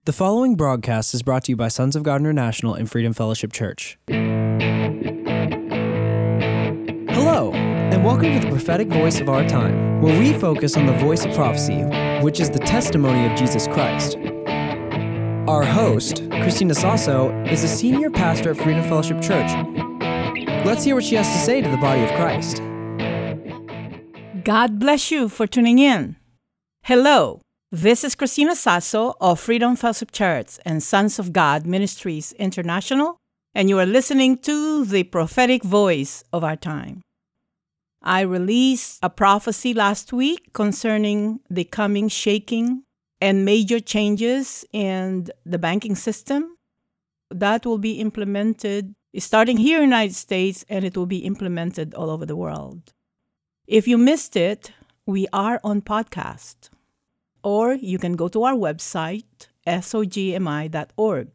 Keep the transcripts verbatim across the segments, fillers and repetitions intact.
The following broadcast is brought to you by Sons of God International and Freedom Fellowship Church. Hello, and welcome to the prophetic voice of our time, where we focus on the voice of prophecy, which is the testimony of Jesus Christ. Our host, Christina Sasso, is a senior pastor at Freedom Fellowship Church. Let's hear what she has to say to the body of Christ. God bless you for tuning in. Hello. This is Christina Sasso of Freedom Fellowship Church and Sons of God Ministries International, and you are listening to the prophetic voice of our time. I released a prophecy last week concerning the coming shaking and major changes in the banking system that will be implemented starting here in the United States, and it will be implemented all over the world. If you missed it, we are on podcast. Or you can go to our website, S O G M I dot org.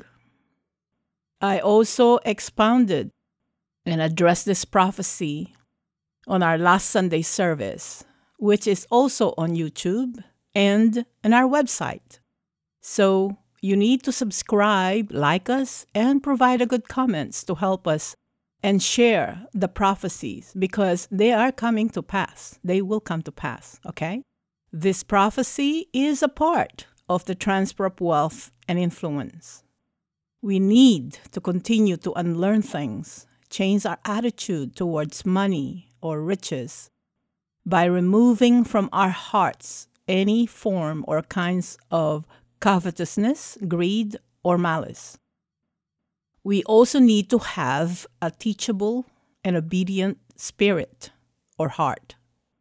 I also expounded and addressed this prophecy on our last Sunday service, which is also on YouTube and on our website. So you need to subscribe, like us, and provide a good comments to help us and share the prophecies because they are coming to pass. They will come to pass, okay? This prophecy is a part of the transfer of wealth and influence. We need to continue to unlearn things, change our attitude towards money or riches by removing from our hearts any form or kinds of covetousness, greed, or malice. We also need to have a teachable and obedient spirit or heart.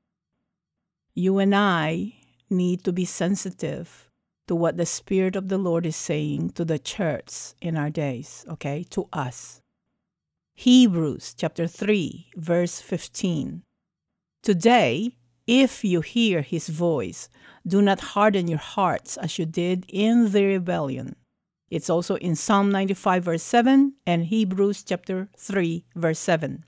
You and I need to be sensitive to what the Spirit of the Lord is saying to the church in our days, okay, to us. Hebrews chapter three, verse fifteen. Today, if you hear his voice, do not harden your hearts as you did in the rebellion. It's also in Psalm ninety-five, verse seven, and Hebrews chapter three, verse seven.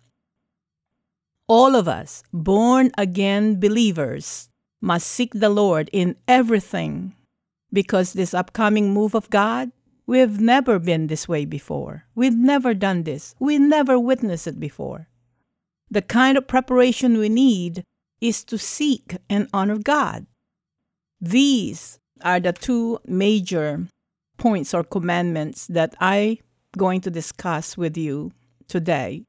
All of us, born-again believers, must seek the Lord in everything because this upcoming move of God, we've never been this way before. We've never done this. We never witnessed it before. The kind of preparation we need is to seek and honor God. These are the two major points or commandments that I'm going to discuss with you today.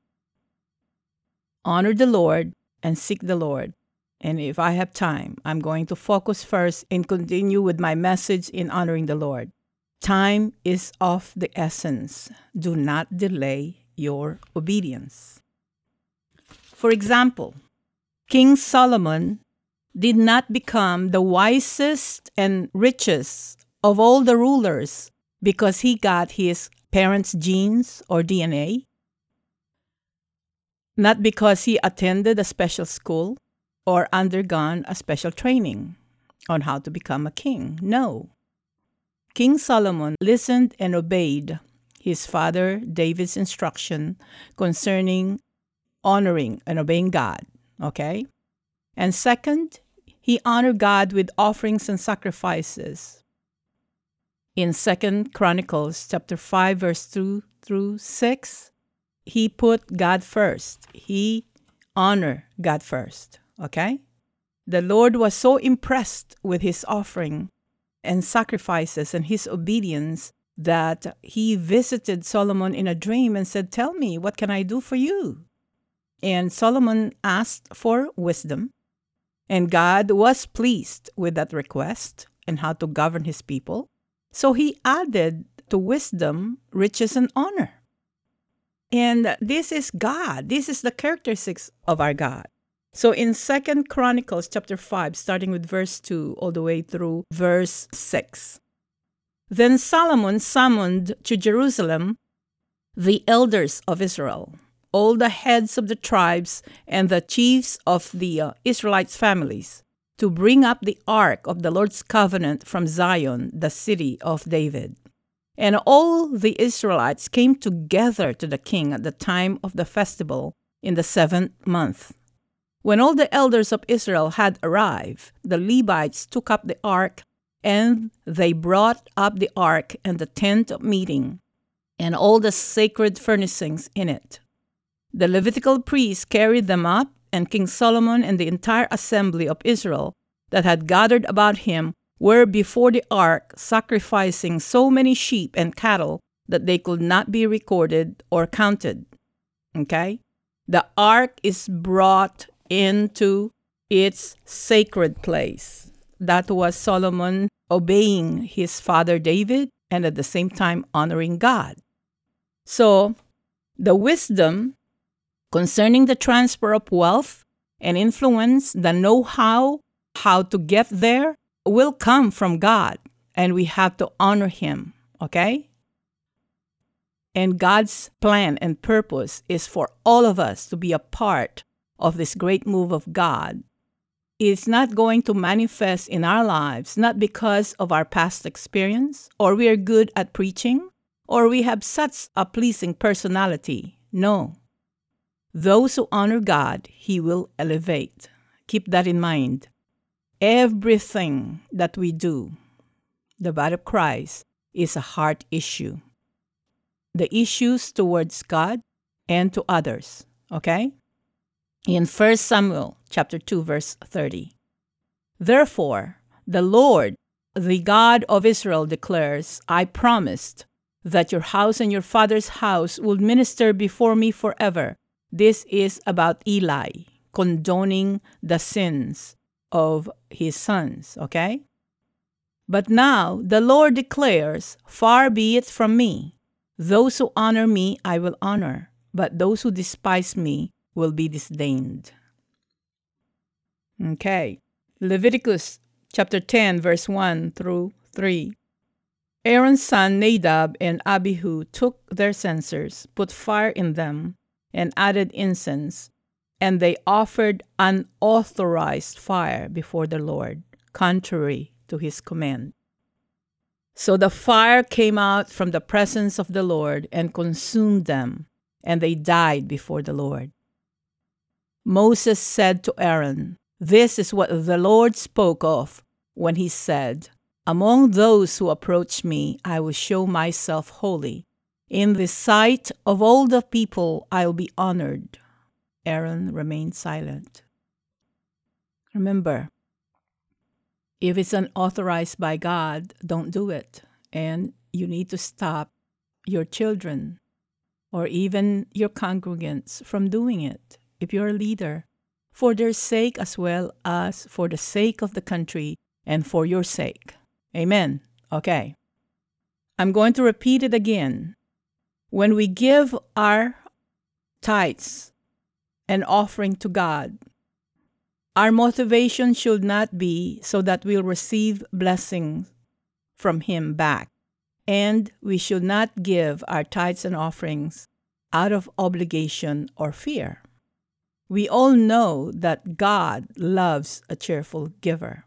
Honor the Lord and seek the Lord. And if I have time, I'm going to focus first and continue with my message in honoring the Lord. Time is of the essence. Do not delay your obedience. For example, King Solomon did not become the wisest and richest of all the rulers because he got his parents' genes or D N A. Not because he attended a special school or undergone a special training on how to become a king. No. King Solomon listened and obeyed his father David's instruction concerning honoring and obeying God. Okay? And second, he honored God with offerings and sacrifices. In Second Chronicles chapter five, verse two through six, he put God first. He honored God first, okay? The Lord was so impressed with his offering and sacrifices and his obedience that he visited Solomon in a dream and said, "Tell me, what can I do for you?" And Solomon asked for wisdom, and God was pleased with that request and how to govern his people. So he added to wisdom, riches, and honor. And this is God. This is the characteristics of our God. So in Second Chronicles chapter five, starting with verse two all the way through verse six. Then Solomon summoned to Jerusalem the elders of Israel, all the heads of the tribes and the chiefs of the uh, Israelites' families, to bring up the ark of the Lord's covenant from Zion, the city of David. And all the Israelites came together to the king at the time of the festival in the seventh month. When all the elders of Israel had arrived, the Levites took up the ark And they brought up the ark and the tent of meeting, and all the sacred furnishings in it. The Levitical priests carried them up, and King Solomon and the entire assembly of Israel that had gathered about him were before the ark, sacrificing so many sheep and cattle that they could not be recorded or counted. Okay? The ark is brought into its sacred place. That was Solomon obeying his father David and at the same time honoring God. So, the wisdom concerning the transfer of wealth and influence, the know-how, how to get there, will come from God, and we have to honor Him, okay? And God's plan and purpose is for all of us to be a part of this great move of God. It's not going to manifest in our lives, not because of our past experience, or we are good at preaching, or we have such a pleasing personality. No. Those who honor God, He will elevate. Keep that in mind. Everything that we do, the body of Christ, is a heart issue. The issues towards God and to others, okay? In First Samuel chapter two, verse thirty. Therefore, the Lord, the God of Israel, declares, I promised that your house and your father's house would minister before me forever. This is about Eli, condoning the sins of his sons, okay? But now the Lord declares, far be it from me. Those who honor me I will honor, but those who despise me will be disdained. Okay. Leviticus chapter ten, verse one through three. Aaron's son Nadab and Abihu took their censers, put fire in them, and added incense, and they offered unauthorized fire before the Lord, contrary to his command. So the fire came out from the presence of the Lord and consumed them, and they died before the Lord. Moses said to Aaron, this is what the Lord spoke of when he said, among those who approach me, I will show myself holy. In the sight of all the people, I will be honored. Aaron remained silent. Remember, if it's unauthorized by God, don't do it. And you need to stop your children or even your congregants from doing it, if you're a leader, for their sake as well as for the sake of the country and for your sake. Amen. Okay. I'm going to repeat it again. When we give our tithes and offering to God, our motivation should not be so that we'll receive blessings from Him back. And we should not give our tithes and offerings out of obligation or fear. We all know that God loves a cheerful giver.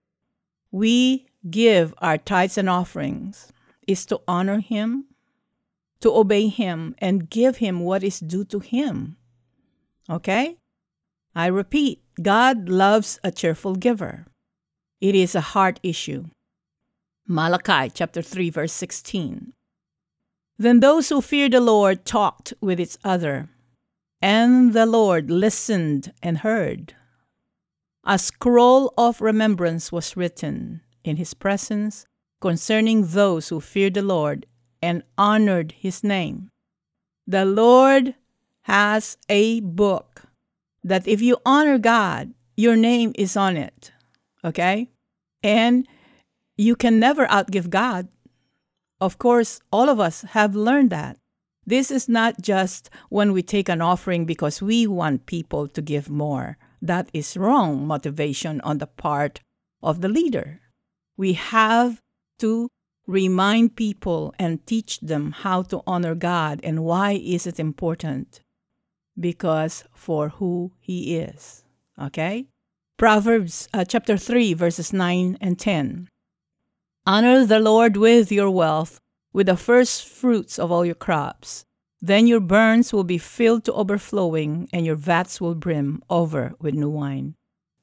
We give our tithes and offerings is to honor Him, to obey Him, and give Him what is due to Him. Okay? I repeat, God loves a cheerful giver. It is a heart issue. Malachi chapter three, verse sixteen. Then those who feared the Lord talked with each other, and the Lord listened and heard. A scroll of remembrance was written in His presence concerning those who feared the Lord and honored His name. The Lord has a book that if you honor God, your name is on it, okay? And you can never outgive God. Of course, all of us have learned that. This is not just when we take an offering because we want people to give more. That is wrong motivation on the part of the leader. We have to remind people and teach them how to honor God and why is it important. Because for who He is. Okay? Proverbs uh, chapter three, verses nine and ten. Honor the Lord with your wealth, with the first fruits of all your crops. Then your barns will be filled to overflowing, and your vats will brim over with new wine.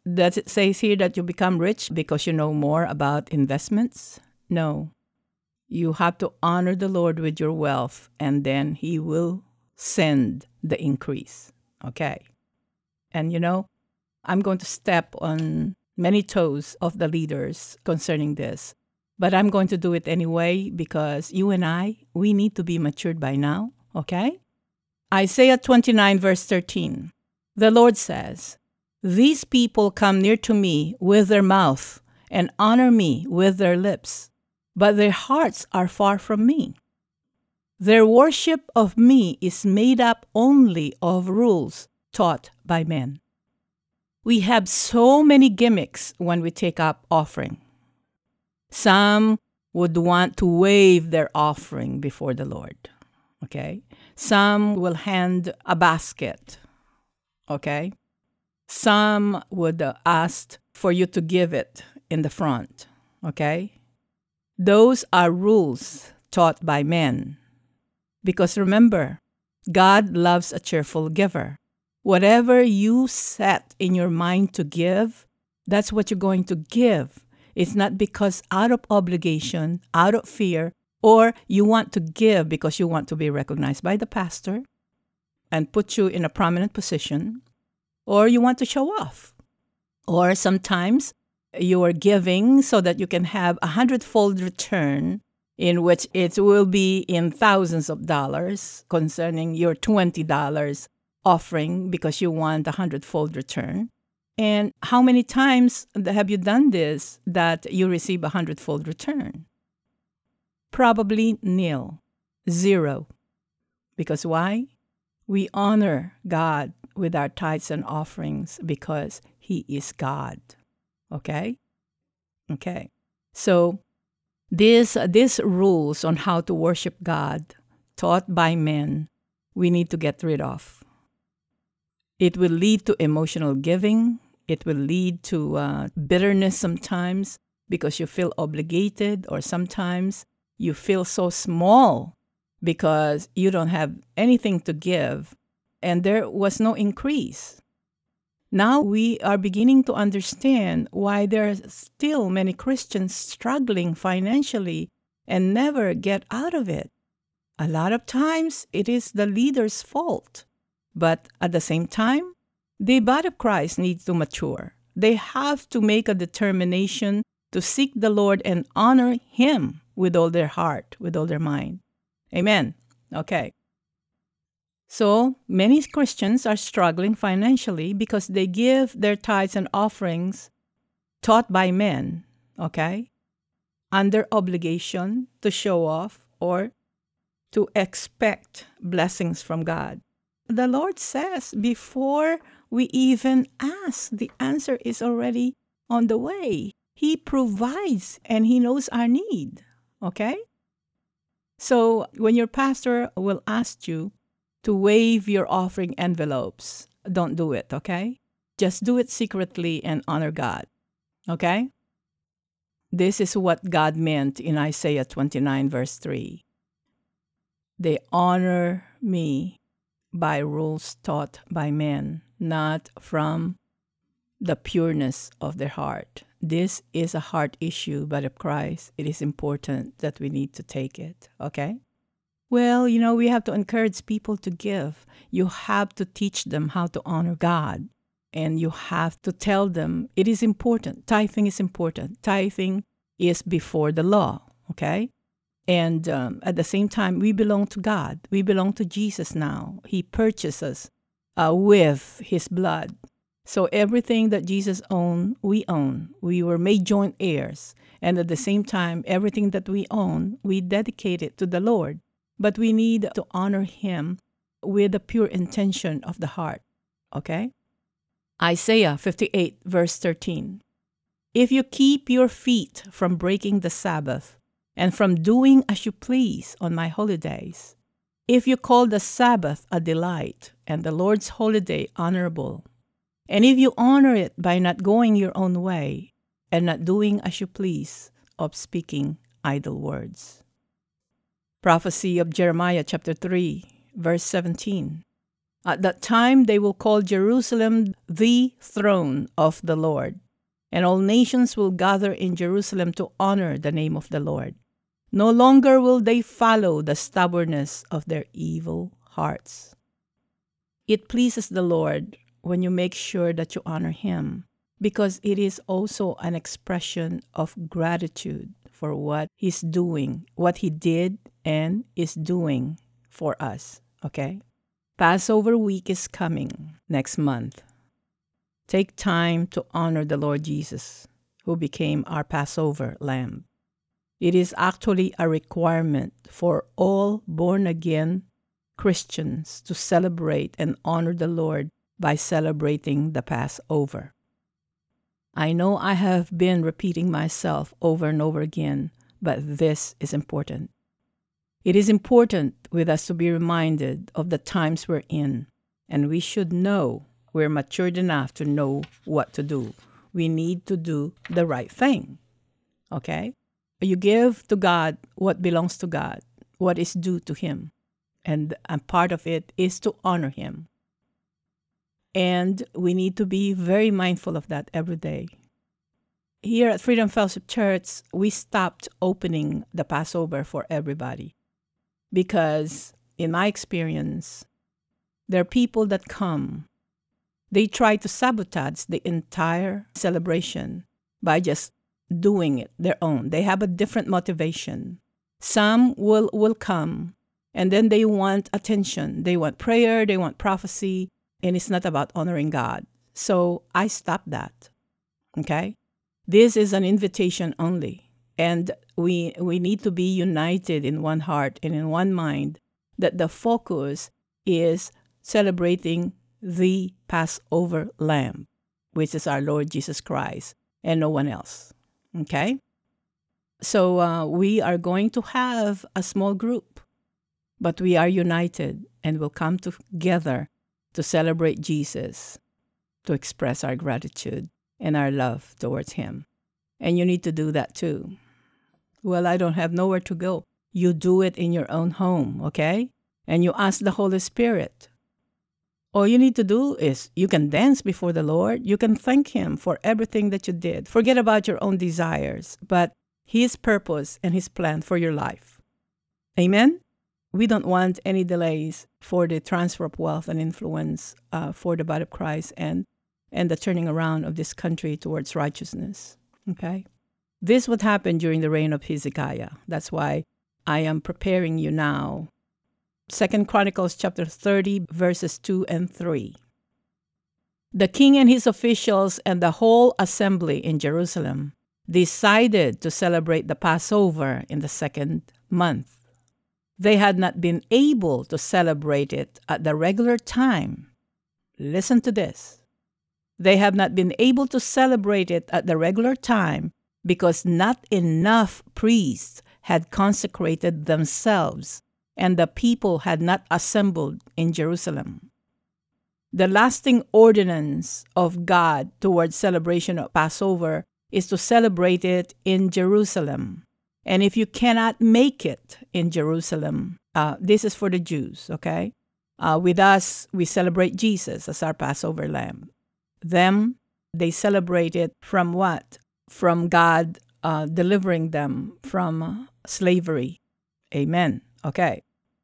Does it say here that you become rich because you know more about investments? No. You have to honor the Lord with your wealth, and then He will send the increase. Okay? And you know, I'm going to step on many toes of the leaders concerning this, but I'm going to do it anyway because you and I, we need to be matured by now. Okay? Isaiah twenty-nine, verse thirteen. The Lord says, "These people come near to me with their mouth and honor me with their lips, but their hearts are far from me. Their worship of me is made up only of rules taught by men." We have so many gimmicks when we take up offering. Some would want to wave their offering before the Lord. Okay? Some will hand a basket. Okay? Some would uh, ask for you to give it in the front. Okay? Those are rules taught by men. Because remember, God loves a cheerful giver. Whatever you set in your mind to give, that's what you're going to give. It's not because out of obligation, out of fear, or you want to give because you want to be recognized by the pastor and put you in a prominent position, or you want to show off. Or sometimes you are giving so that you can have a hundredfold return, in which it will be in thousands of dollars concerning your twenty dollars offering because you want a hundredfold return. And how many times have you done this that you receive a hundredfold return? Probably nil, zero. Because why? We honor God with our tithes and offerings because He is God. Okay? Okay. So these, these rules on how to worship God taught by men, we need to get rid of. It will lead to emotional giving. It will lead to uh, bitterness sometimes because you feel obligated, or sometimes you feel so small because you don't have anything to give and there was no increase. Now we are beginning to understand why there are still many Christians struggling financially and never get out of it. A lot of times it is the leader's fault. But at the same time, the body of Christ needs to mature. They have to make a determination to seek the Lord and honor Him with all their heart, with all their mind. Amen. Okay. So many Christians are struggling financially because they give their tithes and offerings taught by men, okay, under obligation to show off or to expect blessings from God. The Lord says before we even ask, the answer is already on the way. He provides and He knows our need, okay? So when your pastor will ask you to wave your offering envelopes, don't do it, okay? Just do it secretly and honor God, okay? This is what God meant in Isaiah twenty-nine, verse three. They honor me by rules taught by men, not from the pureness of their heart. This is a heart issue, but of Christ, it is important that we need to take it, okay? Well, you know, we have to encourage people to give. You have to teach them how to honor God. And you have to tell them it is important. Tithing is important. Tithing is before the law, okay? And um, at the same time, we belong to God. We belong to Jesus now. He purchased us uh, with His blood. So everything that Jesus owned, we own. We were made joint heirs. And at the same time, everything that we own, we dedicate it to the Lord. But we need to honor Him with the pure intention of the heart, okay? Isaiah fifty-eight, verse thirteen. If you keep your feet from breaking the Sabbath, and from doing as you please on my holidays, if you call the Sabbath a delight, and the Lord's holiday honorable, and if you honor it by not going your own way, and not doing as you please, of speaking idle words. Prophecy of Jeremiah chapter three, verse seventeen. At that time, they will call Jerusalem the throne of the Lord, and all nations will gather in Jerusalem to honor the name of the Lord. No longer will they follow the stubbornness of their evil hearts. It pleases the Lord when you make sure that you honor Him, because it is also an expression of gratitude for what He's doing, what He did and is doing for us, okay? Passover week is coming next month. Take time to honor the Lord Jesus, who became our Passover lamb. It is actually a requirement for all born-again Christians to celebrate and honor the Lord by celebrating the Passover. I know I have been repeating myself over and over again, but this is important. It is important with us to be reminded of the times we're in, and we should know we're matured enough to know what to do. We need to do the right thing, okay? You give to God what belongs to God, what is due to Him, and, and part of it is to honor Him. And we need to be very mindful of that every day. Here at Freedom Fellowship Church, we stopped opening the Passover for everybody because, in my experience, there are people that come. They try to sabotage the entire celebration by just doing it their own. They have a different motivation. Some will, will come, and then they want attention. They want prayer, they want prophecy, and it's not about honoring God. So I stopped that, okay? This is an invitation only, and we we need to be united in one heart and in one mind that the focus is celebrating the Passover Lamb, which is our Lord Jesus Christ, and no one else, okay? So uh, we are going to have a small group, but we are united and will come together to celebrate Jesus, to express our gratitude and our love towards Him. And you need to do that too. Well, I don't have nowhere to go. You do it in your own home, okay? And you ask the Holy Spirit. All you need to do is you can dance before the Lord. You can thank Him for everything that you did. Forget about your own desires, but His purpose and His plan for your life. Amen? We don't want any delays for the transfer of wealth and influence uh, for the body of Christ and and the turning around of this country towards righteousness, okay? This would happen during the reign of Hezekiah. That's why I am preparing you now. Second Chronicles chapter thirty, verses two and three. The king and his officials and the whole assembly in Jerusalem decided to celebrate the Passover in the second month. They had not been able to celebrate it at the regular time. Listen to this. They have not been able to celebrate it at the regular time because not enough priests had consecrated themselves and the people had not assembled in Jerusalem. The lasting ordinance of God towards celebration of Passover is to celebrate it in Jerusalem. And if you cannot make it in Jerusalem, uh, this is for the Jews, okay? Uh, with us, we celebrate Jesus as our Passover lamb. Them, they celebrate it from what? From God uh, delivering them from uh, slavery. Amen. Okay.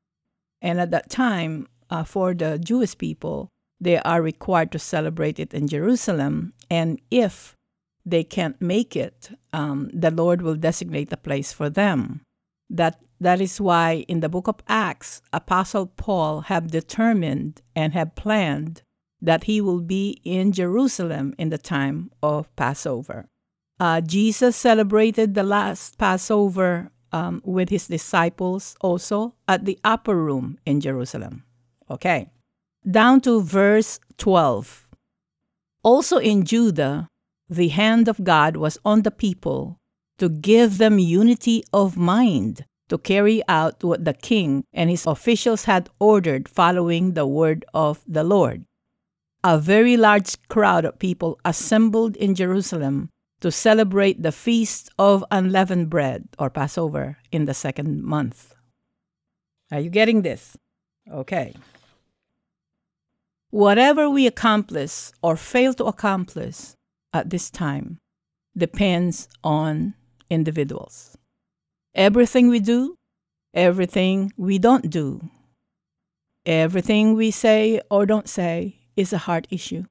And at that time, uh, for the Jewish people, they are required to celebrate it in Jerusalem. And if they can't make it, um, the Lord will designate a place for them. That that is why in the book of Acts, Apostle Paul have determined and have planned that he will be in Jerusalem in the time of Passover. Uh, Jesus celebrated the last Passover um, with his disciples also at the upper room in Jerusalem. Okay. Down to verse twelve. Also in Judah, the hand of God was on the people to give them unity of mind to carry out what the king and his officials had ordered following the word of the Lord. A very large crowd of people assembled in Jerusalem to celebrate the Feast of Unleavened Bread, or Passover, in the second month. Are you getting this? Okay. Whatever we accomplish or fail to accomplish at this time depends on individuals. Everything we do, everything we don't do, everything we say or don't say is a heart issue.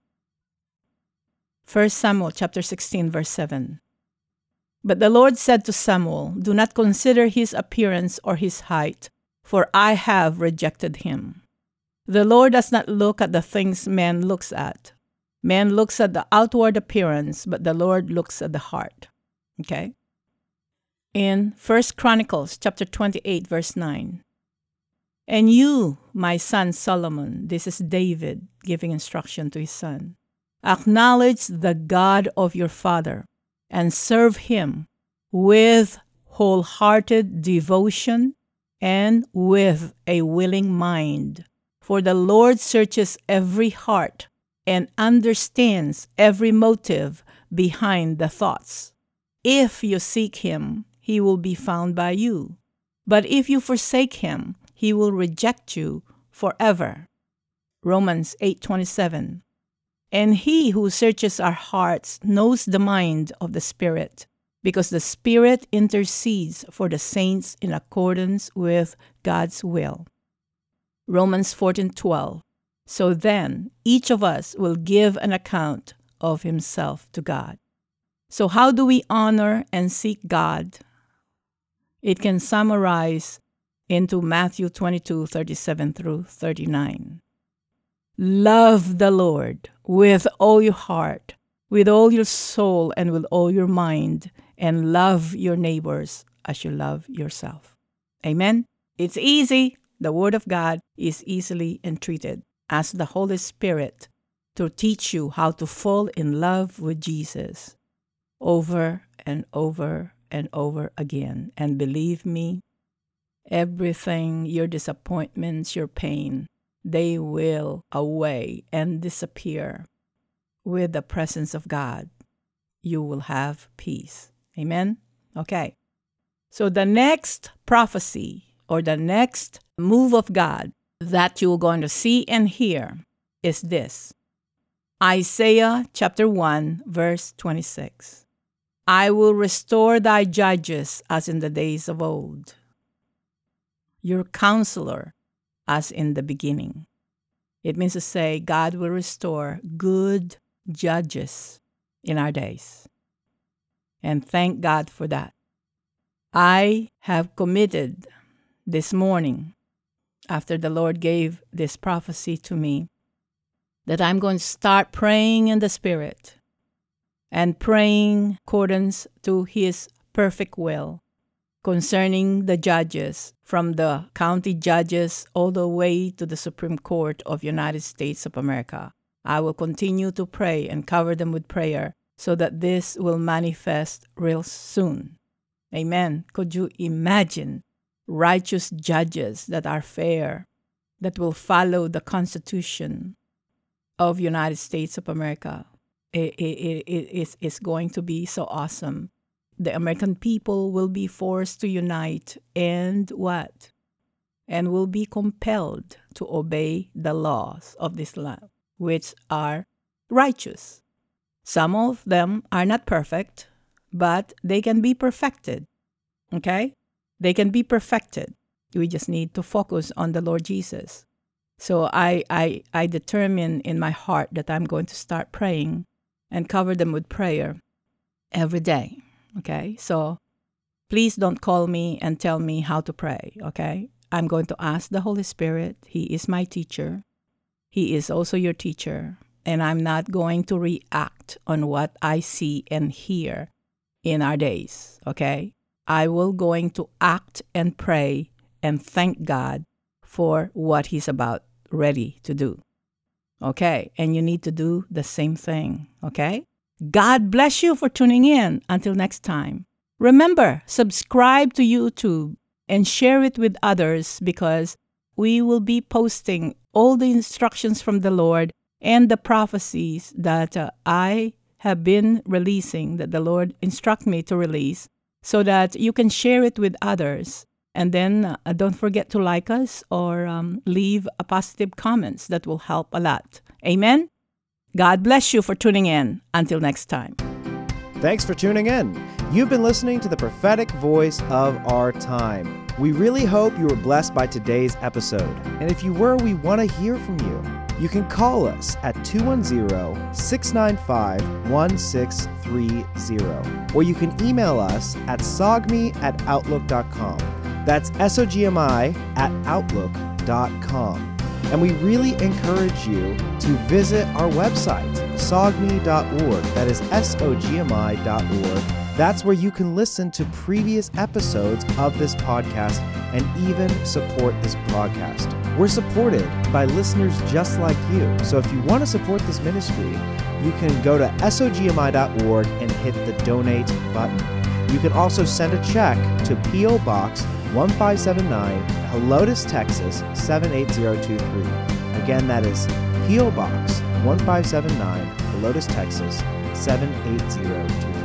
First Samuel chapter sixteen, verse seven. But the Lord said to Samuel, "Do not consider his appearance or his height, for I have rejected him." The Lord does not look at the things man looks at. Man looks at the outward appearance, but the Lord looks at the heart. Okay? In First Chronicles chapter twenty-eight, verse nine. "And you, my son Solomon," this is David giving instruction to his son, "acknowledge the God of your father and serve him with wholehearted devotion and with a willing mind. For the Lord searches every heart and understands every motive behind the thoughts. If you seek him, he will be found by you. But if you forsake him, he will reject you forever." Romans eight twenty-seven. "And he who searches our hearts knows the mind of the Spirit, because the Spirit intercedes for the saints in accordance with God's will." Romans fourteen twelve. "So then, each of us will give an account of himself to God." So how do we honor and seek God? It can summarize into Matthew twenty-two thirty-seven through thirty-nine. Love the Lord with all your heart, with all your soul, and with all your mind, and love your neighbors as you love yourself. Amen? It's easy. The Word of God is easily entreated. Ask the Holy Spirit to teach you how to fall in love with Jesus over and over and over again. And believe me, everything, your disappointments, your pain, they will away and disappear with the presence of God. You will have peace. Amen? Okay. So the next prophecy or the next move of God that you're going to see and hear is this. Isaiah chapter one, verse twenty-six. "I will restore thy judges as in the days of old, your counselor as in the beginning." It means to say God will restore good judges in our days. And thank God for that. I have committed this morning, after the Lord gave this prophecy to me, that I'm going to start praying in the Spirit and praying accordance to His perfect will concerning the judges, from the county judges all the way to the Supreme Court of United States of America. I will continue to pray and cover them with prayer so that this will manifest real soon. Amen. Could you imagine righteous judges that are fair, that will follow the Constitution of United States of America? It, it, it, it's, it's going to be so awesome. The American people will be forced to unite and what? And will be compelled to obey the laws of this land, which are righteous. Some of them are not perfect, but they can be perfected. Okay? They can be perfected. We just need to focus on the Lord Jesus. So I, I, I determine in my heart that I'm going to start praying and cover them with prayer every day. Okay? So please don't call me and tell me how to pray. Okay? I'm going to ask the Holy Spirit. He is my teacher. He is also your teacher. And I'm not going to react on what I see and hear in our days. Okay? I will going to act and pray and thank God for what He's about ready to do. Okay? And you need to do the same thing. Okay? God bless you for tuning in. Until next time. Remember, subscribe to YouTube and share it with others, because we will be posting all the instructions from the Lord and the prophecies that uh, I have been releasing, that the Lord instruct me to release, so that you can share it with others. And then uh, don't forget to like us or um, leave a positive comments. That will help a lot. Amen? God bless you for tuning in. Until next time. Thanks for tuning in. You've been listening to the prophetic voice of our time. We really hope you were blessed by today's episode. And if you were, we want to hear from you. You can call us at two one zero, six nine five, one six three zero. Or you can email us at sogmi at outlook dot com. That's S O G M I at outlook dot com. And we really encourage you to visit our website, sogmi dot org. That is S O G M I dot org. That's where you can listen to previous episodes of this podcast and even support this broadcast. We're supported by listeners just like you. So if you want to support this ministry, you can go to S O G M I dot org and hit the donate button. You can also send a check to P O Box one five seven nine, Helotes, Texas seven eight zero two three. Again, that is P O Box one five seven nine, Helotes, Texas seven eight zero two three.